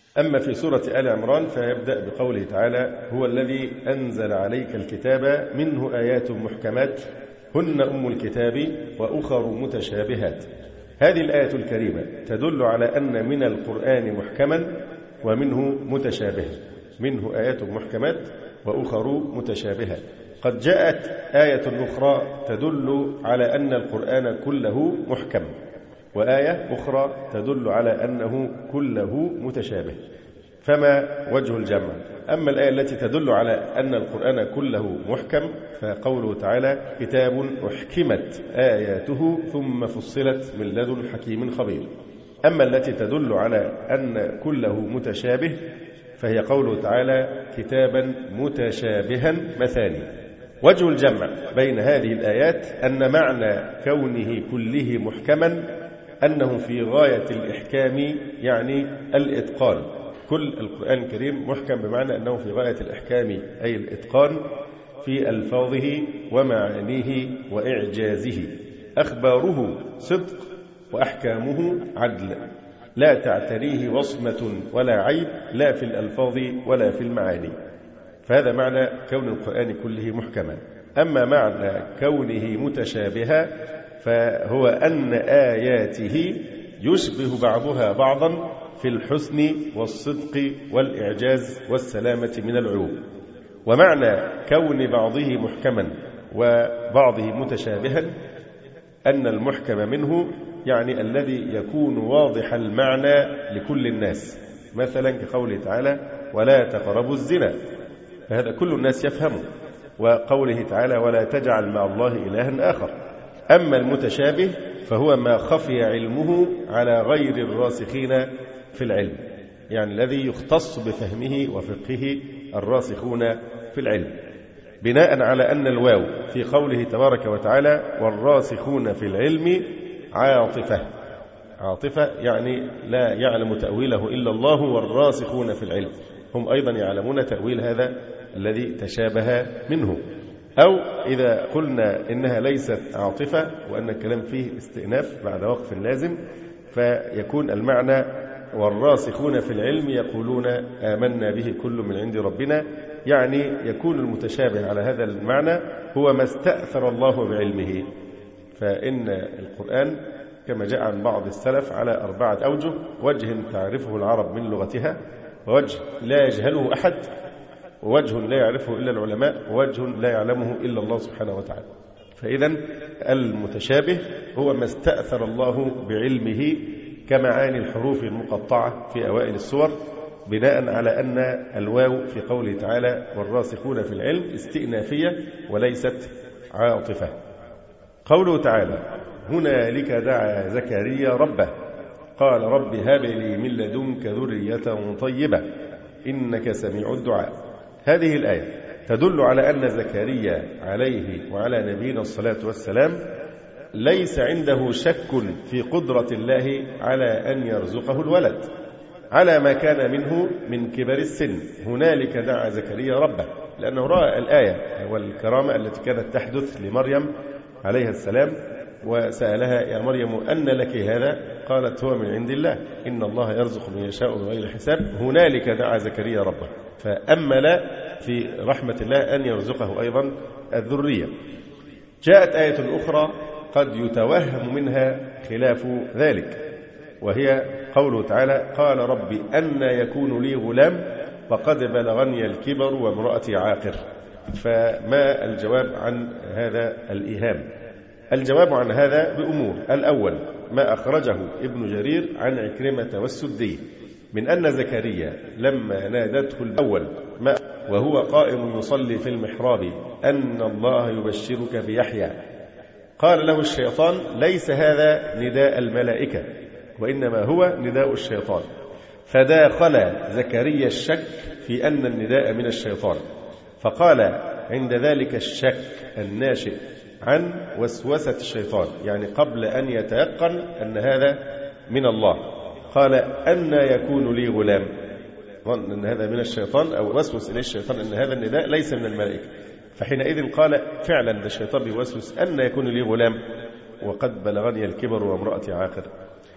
أما في سورة آل عمران فيبدأ بقوله تعالى: هو الذي أنزل عليك الكتاب منه آيات محكمات هن أم الكتاب وأخر متشابهات. هذه الآية الكريمة تدل على أن من القرآن محكما ومنه متشابها، منه آيات محكمات وأخر متشابهات. قد جاءت آية أخرى تدل على أن القرآن كله محكم، وآية أخرى تدل على أنه كله متشابه، فما وجه الجمع؟ أما الآية التي تدل على أن القرآن كله محكم فقوله تعالى: كتاب أحكمت آياته ثم فصلت من لدن حكيم خبير. أما التي تدل على أن كله متشابه فهي قوله تعالى: كتابا متشابها مثاني. وجه الجمع بين هذه الآيات أن معنى كونه كله محكما أنه في غاية الإحكام، يعني الإتقان. كل القرآن الكريم محكم بمعنى أنه في غاية الإحكام أي الإتقان في ألفاظه ومعانيه وإعجازه. أخباره صدق وأحكامه عدل، لا تعتريه وصمة ولا عيب، لا في الألفاظ ولا في المعاني. فهذا معنى كون القرآن كله محكما. أما معنى كونه متشابها فهو أن آياته يشبه بعضها بعضا في الحسن والصدق والإعجاز والسلامة من العيوب. ومعنى كون بعضه محكما وبعضه متشابها أن المحكم منه يعني الذي يكون واضح المعنى لكل الناس، مثلا كقوله تعالى: ولا تقربوا الزنا، فهذا كل الناس يفهمه. وقوله تعالى: ولا تجعل مع الله إلها آخر. أما المتشابه فهو ما خفي علمه على غير الراسخين في العلم، يعني الذي يختص بفهمه وفقهه الراسخون في العلم، بناء على أن الواو في قوله تبارك وتعالى: والراسخون في العلم عاطفة. عاطفة يعني لا يعلم تأويله إلا الله والراسخون في العلم، هم أيضا يعلمون تأويل هذا الذي تشابه منه. أو إذا قلنا إنها ليست عاطفة وأن الكلام فيه استئناف بعد وقف لازم، فيكون المعنى: والراسخون في العلم يقولون آمنا به كل من عند ربنا، يعني يكون المتشابه على هذا المعنى هو ما استأثر الله بعلمه. فإن القرآن كما جاء عن بعض السلف على 4 أوجه: وجه تعرفه العرب من لغتها، ووجه لا يجهله أحد، ووجه لا يعرفه إلا العلماء، ووجه لا يعلمه إلا الله سبحانه وتعالى. فإذا المتشابه هو ما استأثر الله بعلمه كمعاني الحروف المقطعة في أوائل السور، بناء على أن الواو في قوله تعالى: والراسخون في العلم استئنافية وليست عاطفة. قوله تعالى: هنالك دعا زكريا ربه قال رب هب لي من لدنك ذرية طيبة إنك سميع الدعاء. هذه الآية تدل على أن زكريا عليه وعلى نبينا الصلاة والسلام ليس عنده شك في قدرة الله على أن يرزقه الولد على ما كان منه من كبر السن. هنالك دعا زكريا ربه، لأنه رأى الآية والكرامة التي كانت تحدث لمريم عليها السلام، وسألها: يا مريم أن لك هذا؟ قالت: هو من عند الله إن الله يرزق من يشاء بغير حساب. هنالك دعا زكريا ربه، فأمل في رحمة الله أن يرزقه أيضا الذرية. جاءت آية أخرى قد يتوهم منها خلاف ذلك، وهي قوله تعالى: قال ربي أن يكون لي غلام وقد بلغني الكبر وامرأتي عاقر. فما الجواب عن هذا الإيهام؟ الجواب عن هذا بأمور. الأول ما أخرجه ابن جرير عن عكرمة والسدي من أن زكريا لما نادته الأول وهو قائم يصلي في المحراب أن الله يبشرك بيحيى، قال له الشيطان: ليس هذا نداء الملائكة وإنما هو نداء الشيطان. فداخل زكريا الشك في أن النداء من الشيطان، فقال عند ذلك الشك الناشئ عن وسوسة الشيطان، يعني قبل أن يتيقن أن هذا من الله، قال: أن يكون لي غلام، ظن أن هذا من الشيطان أو وسوس إليه الشيطان أن هذا النداء ليس من الملائكة. فحينئذ قال: فعلا الشيطان بيوسوس أن يكون لي غلام وقد بلغني الكبر وامرأتي عاقر.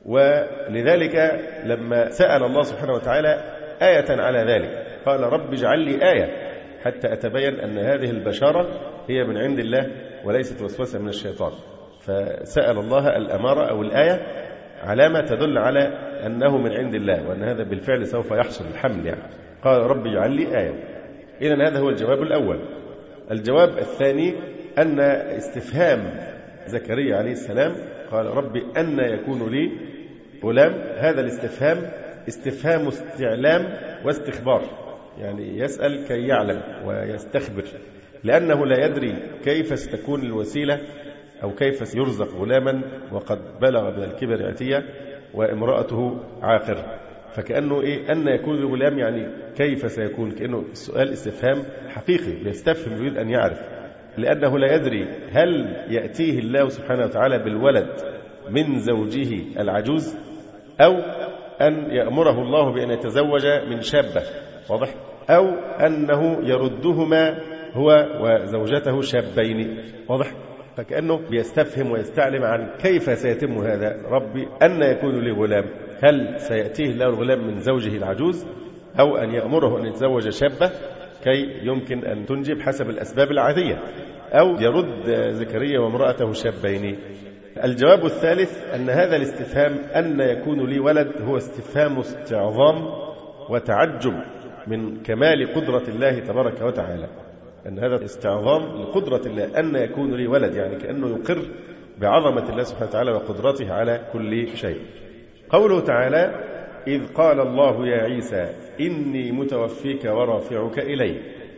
ولذلك لما سأل الله سبحانه وتعالى آية على ذلك قال رب اجعل لي آية حتى أتبين أن هذه البشارة هي من عند الله وليست وسوسة من الشيطان. فسأل الله الأمارة أو الآية علامة تدل على أنه من عند الله وأن هذا بالفعل سوف يحصل الحمل يعني. قال رب اجعل لي آية. إذن هذا هو الجواب الأول. الجواب الثاني أن استفهام زكريا عليه السلام قال رب أن يكون لي غلام، هذا الاستفهام استفهام استعلام واستخبار، يعني يسأل كي يعلم ويستخبر، لأنه لا يدري كيف ستكون الوسيلة أو كيف يرزق غلاما وقد بلغ من الكبر عتية وامرأته عاقر. فكأنه أن يكون الغلام يعني كيف سيكون، كأنه السؤال استفهام حقيقي بيستفهم يريد أن يعرف، لأنه لا يدري هل يأتيه الله سبحانه وتعالى بالولد من زوجه العجوز أو أن يأمره الله بأن يتزوج من شابة، واضح، أو أنه يردهما هو وزوجته شابين، واضح. فكأنه بيستفهم ويستعلم عن كيف سيتم هذا. ربي أن يكون لي غلام، هل سيأتيه الله الغلام من زوجه العجوز أو أن يأمره أن يتزوج شابة كي يمكن أن تنجب حسب الأسباب العادية، أو يرد زكريا وامرأته شابين. الجواب الثالث أن هذا الاستفهام أن يكون لي ولد هو استفهام استعظام وتعجب من كمال قدرة الله تبارك وتعالى، أن هذا استعظام لقدرة الله أن يكون لي ولد، يعني كأنه يقر بعظمة الله سبحانه وتعالى وقدرته على كل شيء. قوله تعالى إذ قال الله يا عيسى إني متوفيك ورافعك إلي،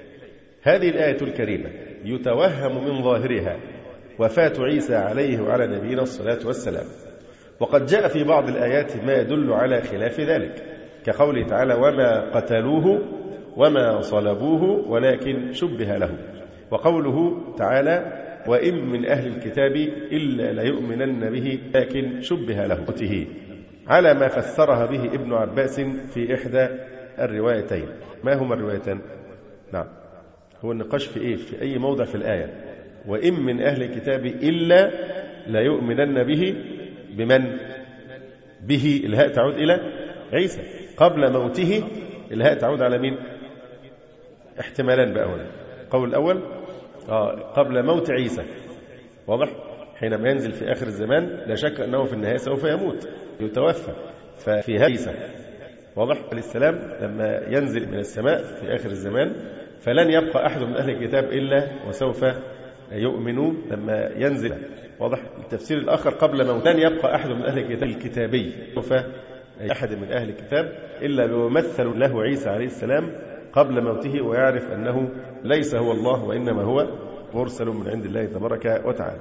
هذه الآية الكريمة يتوهم من ظاهرها وفاة عيسى عليه وعلى نبينا الصلاة والسلام، وقد جاء في بعض الآيات ما يدل على خلاف ذلك، كقوله تعالى وما قتلوه وما صلبوه ولكن شبه له، وقوله تعالى وإن من أهل الكتاب إلا ليؤمنن به لكن شبه له، على ما فسرها به ابن عباس في إحدى الروايتين. ما هما الروايتان؟ نعم، هو النقاش في إيه؟ في أي موضع في الآية؟ وإن من أهل الكتاب إلا ليؤمنن به، بمن؟ به الهاء تعود إلى عيسى، قبل موته الهاء تعود على مين؟ احتمالان بقى هنا. قول الأول قبل موت عيسى، واضح، حينما ينزل في آخر الزمان لا شك أنه في النهاية سوف يموت يتوفى، ففي عيسى واضح السلام لما ينزل من السماء في آخر الزمان فلن يبقى أحد من أهل الكتاب إلا وسوف يؤمنوا لما ينزل، واضح. التفسير الآخر قبل موت لن يبقى أحد من أهل الكتاب الكتابي، سوف أحد من أهل الكتاب إلا بيمثل له عيسى عليه السلام قبل موته ويعرف أنه ليس هو الله وإنما هو مرسل من عند الله تبارك وتعالى.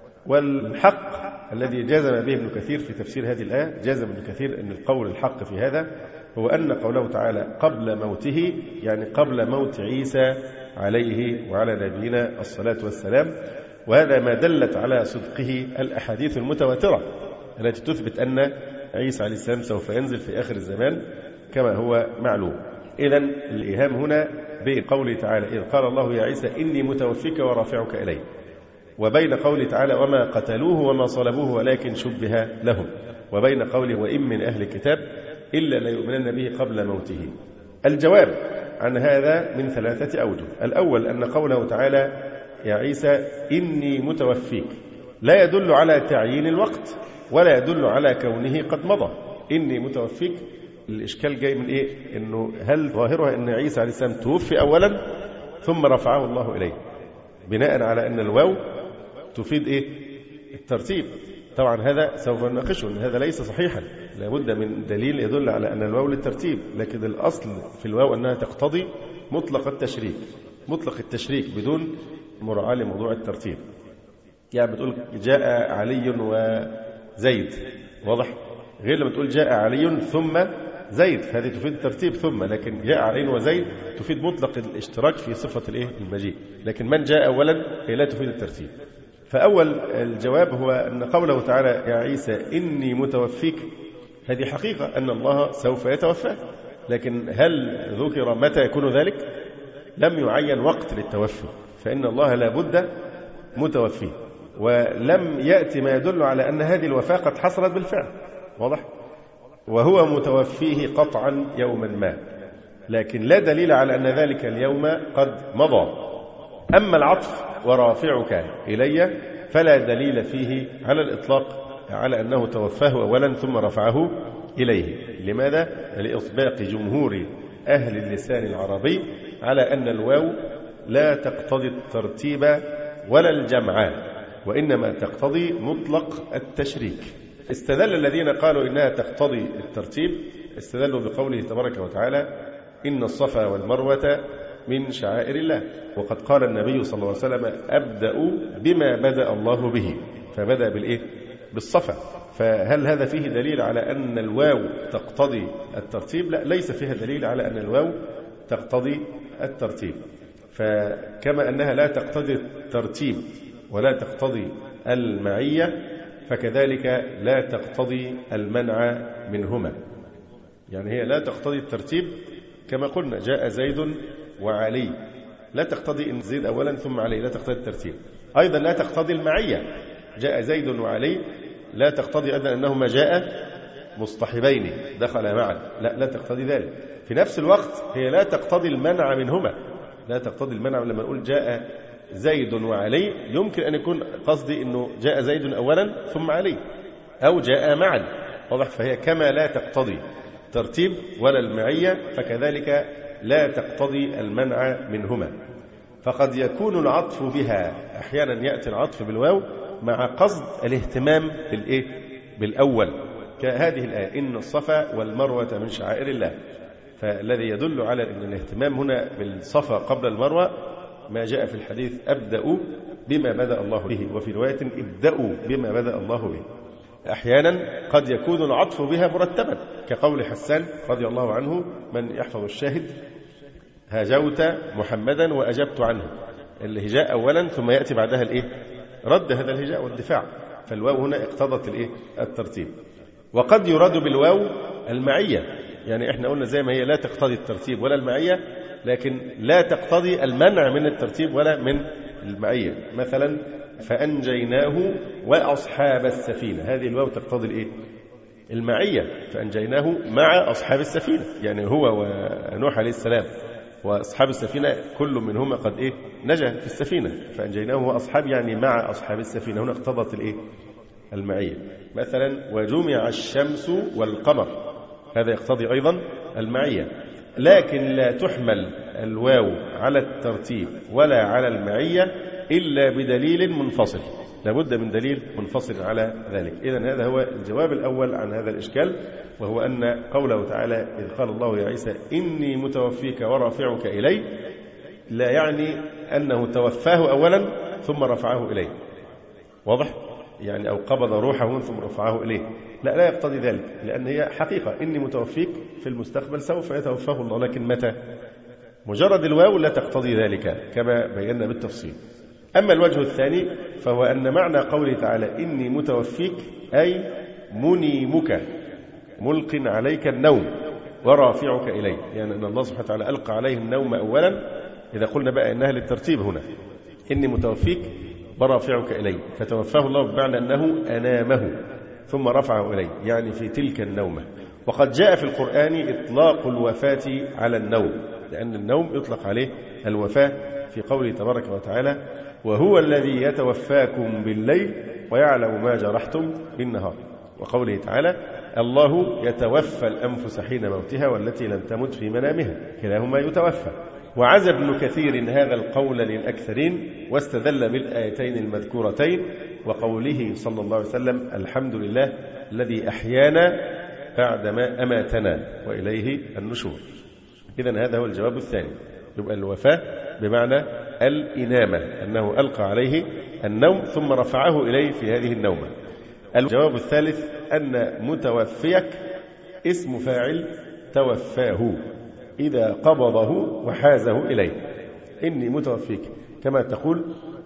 والحق الذي جازم به ابن كثير في تفسير هذه الآية، جازم ابن كثير أن القول الحق في هذا هو أن قوله تعالى قبل موته يعني قبل موت عيسى عليه وعلى نبينا الصلاة والسلام، وهذا ما دلت على صدقه الأحاديث المتواترة التي تثبت أن عيسى عليه السلام سوف ينزل في آخر الزمان كما هو معلوم. إذن الإيهام هنا بين قوله تعالى إذ قال الله يا عيسى إني متوفيك ورافعك إلي، وبين قوله تعالى وما قتلوه وما صلبوه ولكن شبه لهم، وبين قوله وإن من أهل الكتاب إلا ليؤمنن به قبل موته. الجواب عن هذا من ثلاثة أوجه. الأول أن قوله تعالى يا عيسى إني متوفيك لا يدل على تعيين الوقت ولا يدل على كونه قد مضى. إني متوفيك الإشكال جاي من إيه؟ إنه هل ظاهرها أن عيسى عليه السلام توفي أولا ثم رفعه الله إليه، بناء على أن الواو تفيد إيه؟ الترتيب. طبعا هذا سوف نناقشه أن هذا ليس صحيحا، لابد من دليل يدل على أن الواو للترتيب، لكن الأصل في الواو أنها تقتضي مطلق التشريك، مطلق التشريك بدون مراعاة لموضوع الترتيب. يعني بتقول جاء علي وزيد، واضح، غير لما تقول جاء علي ثم زيد، هذه تفيد الترتيب ثم، لكن جاء علي وزيد تفيد مطلق الاشتراك في صفة المجيء، لكن من جاء أولا هي لا تفيد الترتيب. فأول الجواب هو أن قوله تعالى يا عيسى إني متوفيك هذه حقيقة أن الله سوف يتوفى، لكن هل ذكر متى يكون ذلك؟ لم يعين وقت للتوفي، فإن الله لا بد متوفي، ولم يأتي ما يدل على أن هذه الوفاة قد حصلت بالفعل، واضح؟ وهو متوفيه قطعا يوما ما، لكن لا دليل على أن ذلك اليوم قد مضى. أما العطف ورافعك إلي فلا دليل فيه على الإطلاق على أنه توفاه أولا ثم رفعه إليه. لماذا؟ لإطباق جمهور أهل اللسان العربي على أن الواو لا تقتضي الترتيب ولا الجمع، وإنما تقتضي مطلق التشريك. استدل الذين قالوا إنها تقتضي الترتيب استدلوا بقوله تبارك وتعالى: إن الصفا والمروة من شعائر الله. وقد قال النبي صلى الله عليه وسلم: أبدأ بما بدأ الله به، فبدأ بالإيه؟ بالصفا. فهل هذا فيه دليل على أن الواو تقتضي الترتيب؟ لا، ليس فيها دليل على أن الواو تقتضي الترتيب. فكما أنها لا تقتضي الترتيب ولا تقتضي المعية، فكذلك لا تقتضي المنع منهما. يعني هي لا تقتضي الترتيب كما قلنا: جاء زيد وعلي، لا تقتضي إن زيد أولا ثم علي، لا تقتضي الترتيب. أيضا لا تقتضي المعية: جاء زيد وعلي، لا تقتضي أيضا أنهما جاء مصطحبين دخل معا، لا تقتضي ذلك. في نفس الوقت هي لا تقتضي المنع منهما، لا تقتضي المنع. لما نقول جاء زيد وعلي يمكن أن يكون قصدي أنه جاء زيد أولا ثم علي، أو جاء معا، واضح؟ فهي كما لا تقتضي ترتيب ولا المعية فكذلك لا تقتضي المنع منهما. فقد يكون العطف بها أحيانا، يأتي العطف بالواو مع قصد الاهتمام بالإيه؟ بالأول، كهذه الآية: إن الصفا والمروة من شعائر الله. فالذي يدل على أن الاهتمام هنا بالصفا قبل المروة ما جاء في الحديث: أبدأ بما بدأ الله به، وفي رواية: ابدأوا بما بدأ الله به. أحيانا قد يكون العطف بها مرتبا، كقول حسان رضي الله عنه: من يحفظ الشاهد: هاجوت محمدا وأجبت عنه. الهجاء أولا ثم يأتي بعدها الإيه؟ رد هذا الهجاء والدفاع. فالواو هنا اقتضت الإيه؟ الترتيب. وقد يراد بالواو المعية، يعني احنا قلنا زي ما هي لا تقتضي الترتيب ولا المعية، لكن لا تقتضي المنع من الترتيب ولا من المعية. مثلا: فأنجيناه وأصحاب السفينة، هذه الواو تقتضي الإيه؟ المعية. فأنجيناه مع أصحاب السفينة، يعني هو ونوح عليه السلام وأصحاب السفينة كل منهما قد إيه؟ نجا في السفينة. فأنجيناه وأصحاب يعني مع أصحاب السفينة، هنا اقتضت الإيه؟ المعية. مثلا: وجمع الشمس والقمر، هذا يقتضي أيضا المعية. لكن لا تحمل الواو على الترتيب ولا على المعية إلا بدليل منفصل، لابد من دليل منفصل على ذلك. إذن هذا هو الجواب الأول عن هذا الإشكال، وهو أن قوله تعالى: إذ قال الله يا عيسى إني متوفيك ورافعك إلي، لا يعني أنه توفاه أولا ثم رفعه إليه، واضح؟ يعني أو قبض روحه ثم رفعه إليه، لا يقتضي ذلك، لأن هي حقيقة: إني متوفيك في المستقبل سوف يتوفاه الله، لكن متى؟ مجرد الواو لا تقتضي ذلك كما بينا بالتفصيل. أما الوجه الثاني فهو أن معنى قوله تعالى: إني متوفيك أي منيمك، ملق عليك النوم، ورافعك إلي، يعني أن الله سبحانه وتعالى ألقى عليه النوم أولا. إذا قلنا بقى إنها للترتيب هنا: إني متوفيك ورافعك إلي، فتوفاه الله بمعنى أنه أنامه ثم رفعه إلي، يعني في تلك النومة. وقد جاء في القرآن إطلاق الوفاة على النوم، لأن النوم يطلق عليه الوفاة، في قوله تبارك وتعالى: وهو الذي يتوفاكم بالليل ويعلم ما جرحتم بالنهار. وقوله تعالى: الله يتوفى الأنفس حين موتها والتي لم تمت في منامها، كلاهما يتوفى. وعزى ابن كثير هذا القول للأكثرين، واستدل بالآيتين المذكورتين وقوله صلى الله عليه وسلم: الحمد لله الذي أحيانا بعدما أماتنا وإليه النشور. إذن هذا هو الجواب الثاني، يبقى الوفاة بمعنى الإنامة، أنه ألقى عليه النوم ثم رفعه إليه في هذه النومة. الجواب الثالث أن متوفيك اسم فاعل توفاه إذا قبضه وحازه إليه. إني متوفيك، كما تقول: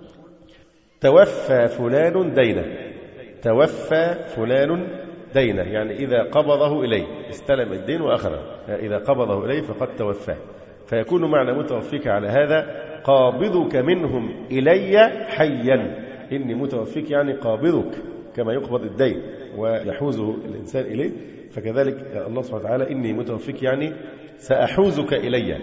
توفى فلان دينه، توفى فلان دينه، يعني إذا قبضه إليه، استلم الدين وأخذه، إذا قبضه إليه فقد توفاه. فيكون معنى متوفيك على هذا: قابضك منهم إلي حيا. إني متوفيك يعني قابضك كما يقبض الدين، ويحوزه الإنسان إليه، فكذلك الله سبحانه وتعالى إني متوفيك يعني سأحوزك إلي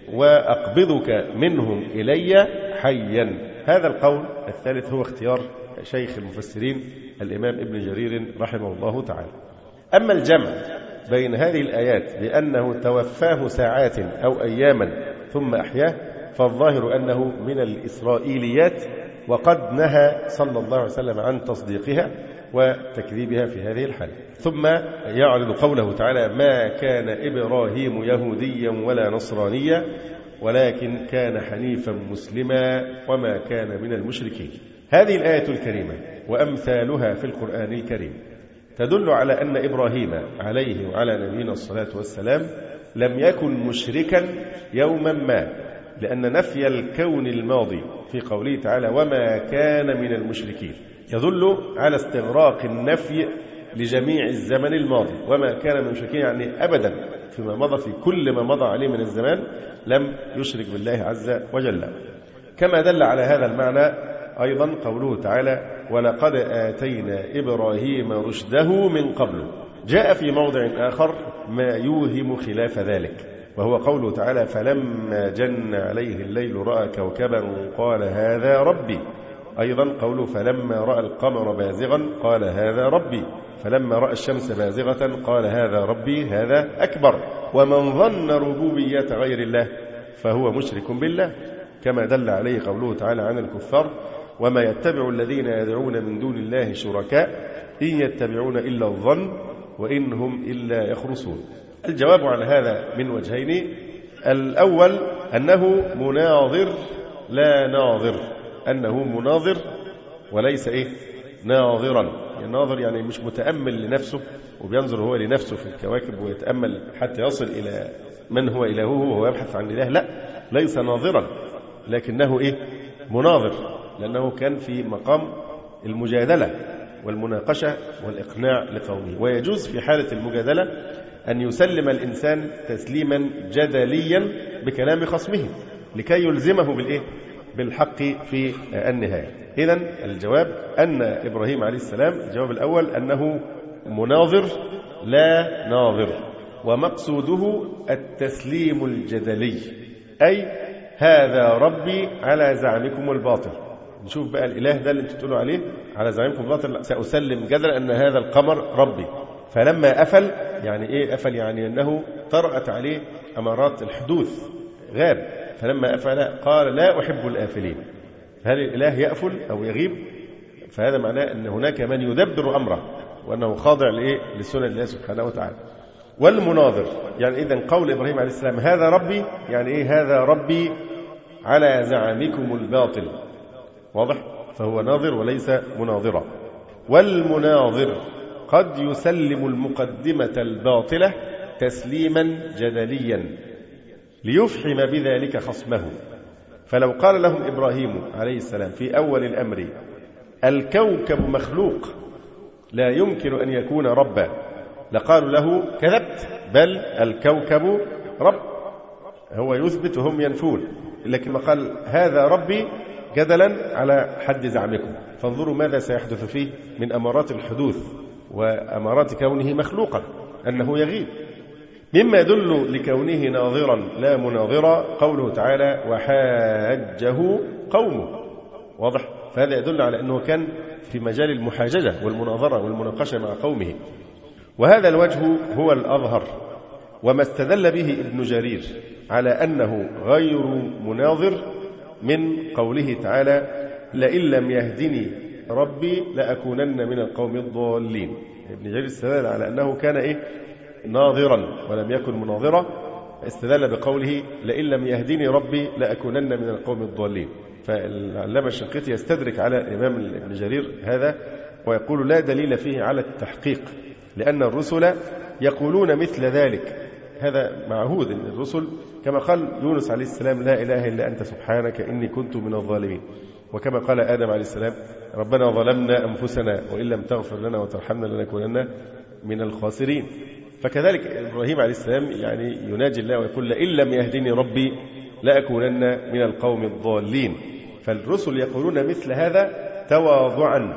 وأقبضك منهم إلي حيا. هذا القول الثالث هو اختيار شيخ المفسرين الإمام ابن جرير رحمه الله تعالى. أما الجمع بين هذه الآيات بأنه توفاه ساعات أو أياما ثم أحياه فالظاهر أنه من الإسرائيليات، وقد نهى صلى الله عليه وسلم عن تصديقها وتكذيبها في هذه الحالة. ثم يعرض قوله تعالى: ما كان إبراهيم يهوديا ولا نصرانيا ولكن كان حنيفا مسلما وما كان من المشركين. هذه الآية الكريمة وأمثالها في القرآن الكريم تدل على أن إبراهيم عليه وعلى نبينا الصلاة والسلام لم يكن مشركا يوما ما، لأن نفي الكون الماضي في قوله تعالى وما كان من المشركين يدل على استغراق النفي لجميع الزمن الماضي. وما كان من المشركين يعني أبدا فيما مضى، في كل ما مضى عليه من الزمان لم يشرك بالله عز وجل. كما دل على هذا المعنى أيضا قوله تعالى ولقد آتينا إبراهيم رشده من قبل. جاء في موضع آخر ما يوهم خلاف ذلك، وهو قوله تعالى فلما جن عليه الليل رأى كوكبا قال هذا ربي. أيضا قوله فلما رأى القمر بازغا قال هذا ربي، فلما رأى الشمس بازغة قال هذا ربي هذا أكبر. ومن ظن ربوبية غير الله فهو مشرك بالله، كما دل عليه قوله تعالى عن الكفار وما يتبع الذين يدعون من دون الله شركاء إن يتبعون إلا الظن وإن هم إلا يخرصون. الجواب على هذا من وجهين: الأول أنه مناظر لا ناظر، أنه مناظر وليس ناظرا. الناظر يعني مش متأمل لنفسه وبينظر هو لنفسه في الكواكب ويتأمل حتى يصل إلى من هو إلهه وهو يبحث عن إله، لا، ليس ناظرا، لكنه مناظر، لأنه كان في مقام المجادلة والمناقشة والإقناع لقومه. ويجوز في حالة المجادلة أن يسلم الإنسان تسليما جدليا بكلام خصمه لكي يلزمه بالحق في النهاية. إذن الجواب أن إبراهيم عليه السلام الجواب الأول أنه مناظر لا ناظر، ومقصوده التسليم الجدلي، أي هذا ربي على زعمكم الباطل. نشوف بقى الإله ده اللي انتم تقولوا عليه على زعمكم الباطل سأسلم جدلا أن هذا القمر ربي. فلما أفل يعني أفل يعني أنه طرأت عليه أمارات الحدوث، غاب. فلما أفل قال لا أحب الآفلين. هل الإله يأفل أو يغيب؟ فهذا معناه أن هناك من يدبر أمره وأنه خاضع لسنن الله سبحانه وتعالى. والمناظر يعني إذن قول إبراهيم عليه السلام هذا ربي يعني هذا ربي على زعمكم الباطل، واضح؟ فهو ناظر وليس مناظرا. والمناظر قد يسلم المقدمة الباطلة تسليما جدليا ليفحم بذلك خصمه. فلو قال لهم إبراهيم عليه السلام في أول الأمر الكوكب مخلوق لا يمكن أن يكون ربا لقالوا له كذبت، بل الكوكب رب، هو يثبت وهم ينفون. لكن ما قال هذا ربي جدلا على حد زعمكم، فانظروا ماذا سيحدث فيه من أمارات الحدوث وأمارات كونه مخلوقا، أنه يغيب. مما يدل لكونه ناظرا لا مناظرا قوله تعالى وحاجه قومه، واضح؟ فهذا يدل على أنه كان في مجال المحاججة والمناظرة والمناقشة مع قومه. وهذا الوجه هو الأظهر، وما استدل به ابن جرير على أنه غير مناظر من قوله تعالى لئن لم يهدني ربي لأكونن من القوم الضالين. ابن جرير استدل على أنه كان ناظرا ولم يكن مناظرا، استدل بقوله لئن لم يهدني ربي لأكونن من القوم الضالين. فالعلامة الشنقيطي يستدرك على الإمام ابن جرير هذا ويقول لا دليل فيه على التحقيق، لأن الرسل يقولون مثل ذلك. هذا معهود أن الرسل كما قال يونس عليه السلام لا إله إلا أنت سبحانك إني كنت من الظالمين، وكما قال آدم عليه السلام ربنا ظلمنا أنفسنا وإن لم تغفر لنا وترحمنا لنكونن من الخاسرين. فكذلك إبراهيم عليه السلام يعني يناجي الله ويقول لئن لم يهدني ربي لأكونن من القوم الضالين. فالرسل يقولون مثل هذا تواضعا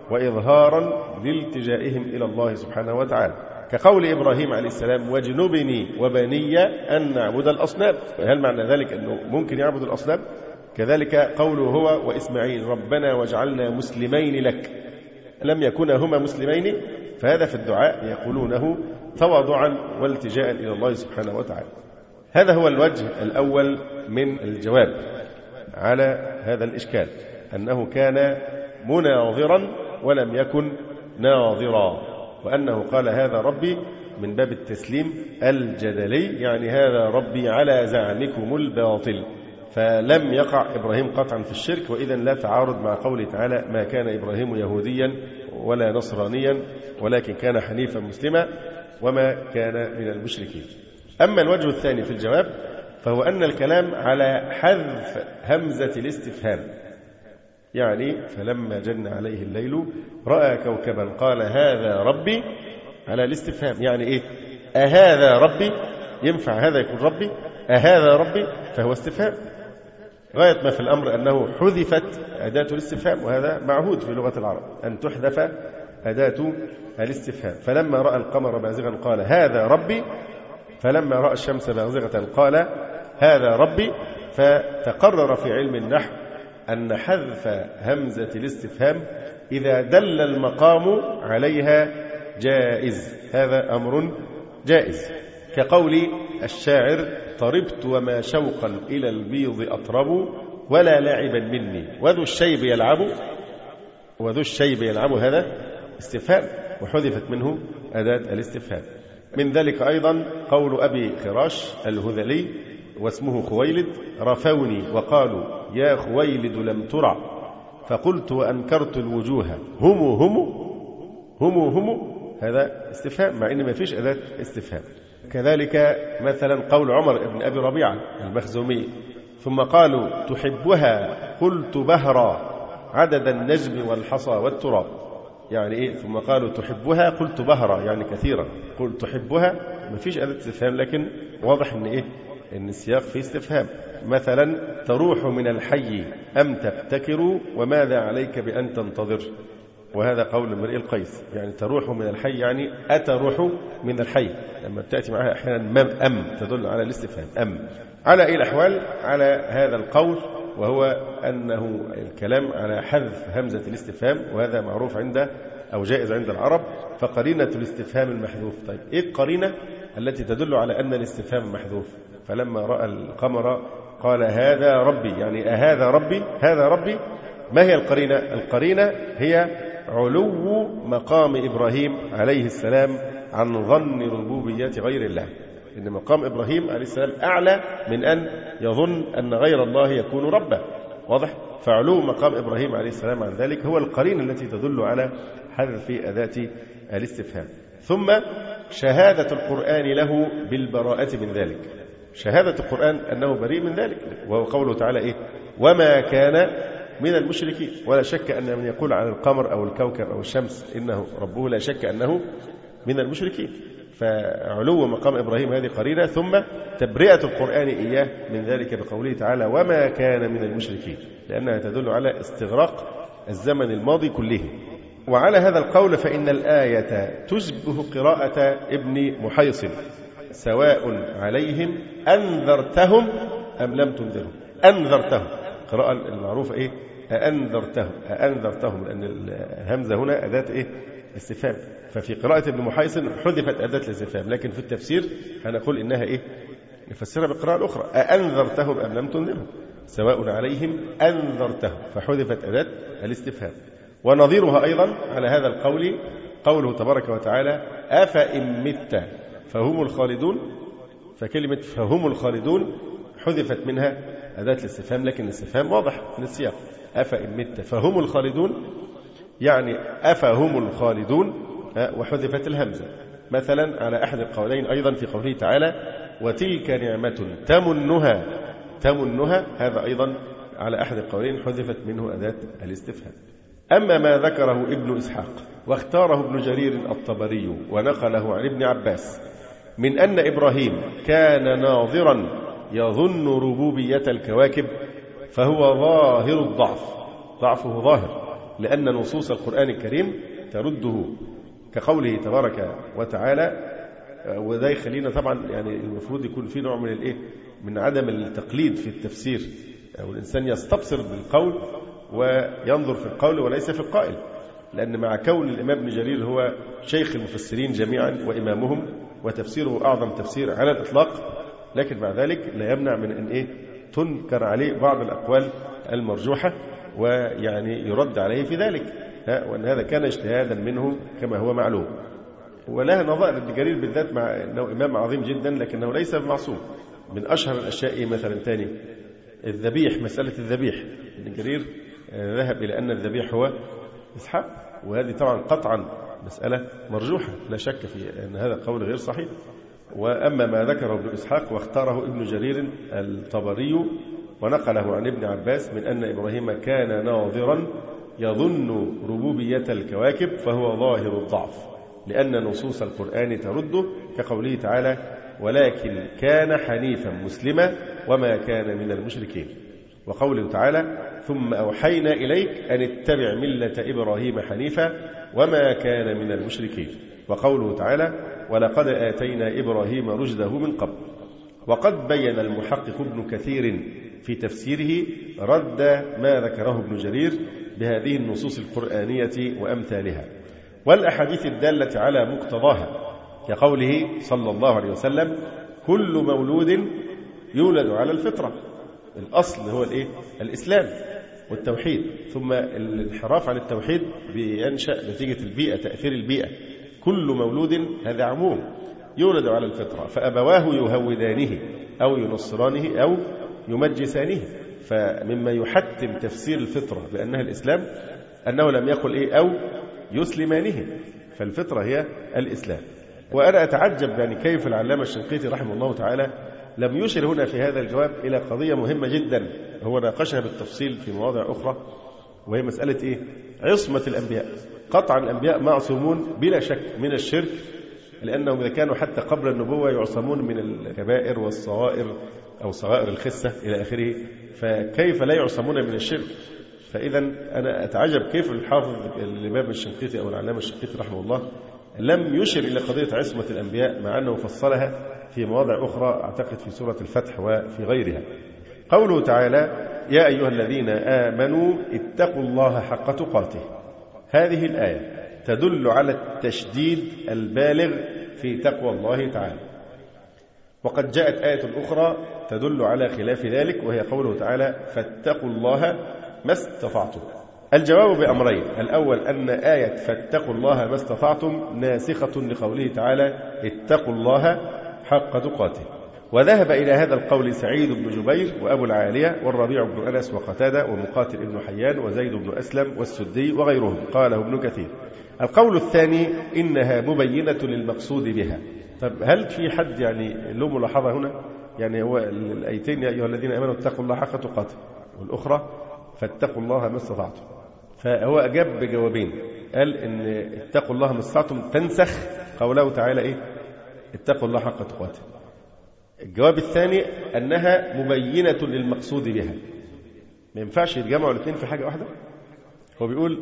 وإظهارا لالتجائهم إلى الله سبحانه وتعالى، كقول إبراهيم عليه السلام: واجنبني وبني أن نعبد الأصنام. هل معنى ذلك أنه ممكن يعبد الأصنام؟ كذلك قوله هو وإسماعيل: ربنا واجعلنا مسلمين لك. لم يكونا هما مسلمين، فهذا في الدعاء يقولونه تواضعا والتجاء إلى الله سبحانه وتعالى. هذا هو الوجه الأول من الجواب على هذا الإشكال، أنه كان مناظرا ولم يكن ناظرا، وأنه قال هذا ربي من باب التسليم الجدلي، يعني هذا ربي على زعمكم الباطل. فلم يقع إبراهيم قطعا في الشرك، وإذا لا تعارض مع قوله تعالى: ما كان إبراهيم يهوديا ولا نصرانيا ولكن كان حنيفا مسلما وما كان من المشركين. أما الوجه الثاني في الجواب فهو أن الكلام على حذف همزة الاستفهام، يعني فلما جن عليه الليل رأى كوكبا قال هذا ربي، على الاستفهام. يعني إيه؟ أهذا ربي؟ ينفع هذا يكون ربي؟ أهذا ربي؟ فهو استفهام. غاية ما في الأمر أنه حذفت أداة الاستفهام، وهذا معهود في لغة العرب أن تحذف أداة الاستفهام. فلما رأى القمر بازغا قال هذا ربي، فلما رأى الشمس بازغة قال هذا ربي. فتقرر في علم النحو أن حذف همزة الاستفهام إذا دل المقام عليها جائز، هذا أمر جائز، كقول الشاعر: طربت وما شوقا إلى البيض أطرب ولا لاعبا مني وذو الشيب يلعب. وذو الشيب يلعب هذا استفهام، وحذفت منه أداة الاستفهام. من ذلك أيضا قول أبي خراش الهذلي واسمه خويلد: رفوني وقالوا يا خويلد لم ترع فقلت وأنكرت الوجوه هم. هذا استفهام مع أن ما فيش أداة استفهام. كذلك مثلا قول عمر بن أبي ربيعة المخزومي: ثم قالوا تحبها قلت بهرا عدد النجم والحصى والتراب. يعني إيه؟ ثم قالوا تحبها قلت بهرا، يعني كثيرا. قلت تحبها ما فيش أداة استفهام، لكن واضح أن إيه؟ أن السياق فيه استفهام. مثلا تروح من الحي أم تبتكر وماذا عليك بأن تنتظر، وهذا قول امرئ القيس. يعني تروح من الحي يعني أتروح من الحي، لما تأتي معها أحيانا أم تدل على الاستفهام. أم على أي الأحوال على هذا القول، وهو أنه الكلام على حذف همزة الاستفهام، وهذا معروف عند أو جائز عند العرب. فقرينة الاستفهام المحذوف. طيب إيه القرينة التي تدل على أن الاستفهام محذوف؟ فلما رأى القمر قال هذا ربي، يعني أهذا ربي؟ هذا ربي. ما هي القرينة؟ القرينة هي علو مقام إبراهيم عليه السلام عن ظن ربوبية غير الله. إن مقام إبراهيم عليه السلام أعلى من أن يظن أن غير الله يكون ربا. واضح؟ فعلو مقام إبراهيم عليه السلام عن ذلك هو القرينة التي تدل على حذف أداة الاستفهام. ثم شهادة القرآن له بالبراءة من ذلك، شهادة القرآن أنه بريء من ذلك، وهو قوله تعالى إيه؟ وما كان من المشركين. ولا شك أن من يقول عن القمر أو الكوكب أو الشمس إنه ربه لا شك أنه من المشركين. فعلو مقام إبراهيم هذه قرينة. ثم تبرئة القرآن إياه من ذلك بقوله تعالى وما كان من المشركين، لأنها تدل على استغراق الزمن الماضي كله. وعلى هذا القول فإن الآية تشبه قراءة ابن محيصن: سواء عليهم أنذرتهم أم لم تنذرهم. أنذرتهم قراءة المعروفة إيه؟ أنذرتهم، لأن الهمزة هنا أداة إيه؟ استفهام. ففي قراءة ابن محيصن حذفت أداة الاستفهام، لكن في التفسير هنقول إنها إيه؟ نفسرها بالقراءة الأخرى: أنذرتهم أم لم تنذرهم سواء عليهم أنذرتهم، فحذفت أداة الاستفهام. ونظيرها أيضا على هذا القول قوله تبارك وتعالى: أفإن مت فهم الخالدون. فكلمة فهم الخالدون حذفت منها أداة الاستفهام، لكن الاستفهام واضح من السياق: أفإن مت فهم الخالدون، يعني أفهم الخالدون، وحذفت الهمزة. مثلا على أحد القولين أيضا في قوله تعالى: وتلك نعمة تمنها، هذا أيضا على أحد القولين حذفت منه أداة الاستفهام. أما ما ذكره ابن إسحاق واختاره ابن جرير الطبري ونقله عن ابن عباس من أن إبراهيم كان ناظرا يظن ربوبية الكواكب، فهو ظاهر الضعف، ضعفه ظاهر، لأن نصوص القرآن الكريم ترده كقوله تبارك وتعالى. وده يخلينا طبعا يعني المفروض يكون في نوع من من عدم التقليد في التفسير، أو الإنسان يستبصر بالقول وينظر في القول وليس في القائل، لأن مع كون الإمام ابن جرير هو شيخ المفسرين جميعا وإمامهم وتفسيره أعظم تفسير على الإطلاق، لكن مع ذلك لا يمنع من أن تنكر عليه بعض الأقوال المرجوحة ويعني يرد عليه في ذلك، وأن هذا كان اجتهادا منه كما هو معلوم. ولها نظائر ابن جرير بالذات، مع أنه إمام عظيم جدا لكنه ليس معصوم. من أشهر الأشياء مثلا تاني الذبيح، مسألة الذبيح، ابن جرير ذهب إلى أن الذبيح هو إسحاق، وهذه طبعا قطعا مسألة مرجوحة لا شك في أن هذا قول غير صحيح. وأما ما ذكره ابن إسحاق واختاره ابن جرير الطبري ونقله عن ابن عباس من أن إبراهيم كان ناظرا يظن ربوبية الكواكب فهو ظاهر الضعف، لأن نصوص القرآن ترده كقوله تعالى ولكن كان حنيفا مسلما وما كان من المشركين، وقوله تعالى ثم أوحينا إليك أن اتبع ملة إبراهيم حنيفا وما كان من المشركين، وقوله تعالى ولقد آتينا إبراهيم رشده من قبل. وقد بين المحقق ابن كثير في تفسيره رد ما ذكره ابن جرير بهذه النصوص القرآنية وأمثالها والأحاديث الدالة على مقتضاها، كقوله صلى الله عليه وسلم كل مولود يولد على الفطرة. الأصل هو الإسلام والتوحيد، ثم الانحراف عن التوحيد بينشأ نتيجة البيئة، تأثير البيئة. كل مولود هذا عموم يولد على الفطرة، فأبواه يهودانه أو ينصرانه أو يمجسانه. فمما يحتم تفسير الفطرة بأنها الإسلام أنه لم يقل أو يسلمانه، فالفطرة هي الإسلام. وأنا أتعجب يعني كيف العلامة الشنقيطي رحمه الله تعالى لم يشر هنا في هذا الجواب إلى قضية مهمة جدا هو ناقشها بالتفصيل في مواضع أخرى، وهي مسألة عصمة الأنبياء. قطعا الأنبياء معصومون بلا شك من الشرك، لأنهم إذا كانوا حتى قبل النبوة يعصمون من الكبائر والصغائر أو صغائر الخسة إلى آخره، فكيف لا يعصمون من الشرك؟ فإذا أنا أتعجب كيف الحافظ الإمام الشنقيطي أو العلامة الشنقيطي رحمه الله لم يشر إلى قضية عصمة الأنبياء، مع أنه فصلها في مواضع أخرى أعتقد في سورة الفتح وفي غيرها. قوله تعالى يا أيها الذين آمنوا اتقوا الله حق تقاته، هذه الآية تدل على التشديد البالغ في تقوى الله تعالى. وقد جاءت آية أخرى تدل على خلاف ذلك، وهي قوله تعالى فاتقوا الله ما استطعتم. الجواب بأمرين: الأول أن آية فاتقوا الله ما استطعتم ناسخة لقوله تعالى اتقوا الله حق تقاته، وذهب إلى هذا القول سعيد بن جبير وأبو العالية والربيع بن أنس وقتادة ومقاتل بن حيان وزيد بن أسلم والسدي وغيرهم، قاله ابن كثير. القول الثاني إنها مبينة للمقصود بها. طب هل في حد يعني له ملاحظة هنا؟ يعني هو الآيتين يا أيها الذين آمنوا اتقوا الله حق تقاته، والأخرى فاتقوا الله ما استطعتم، فهو أجاب بجوابين. قال إن اتقوا الله ما استطعتم تنسخ قوله تعالى اتقوا الله حق تقاته. الجواب الثاني أنها مبينة للمقصود بها. ما ينفعش يتجمعوا الاثنين في حاجة واحدة. هو بيقول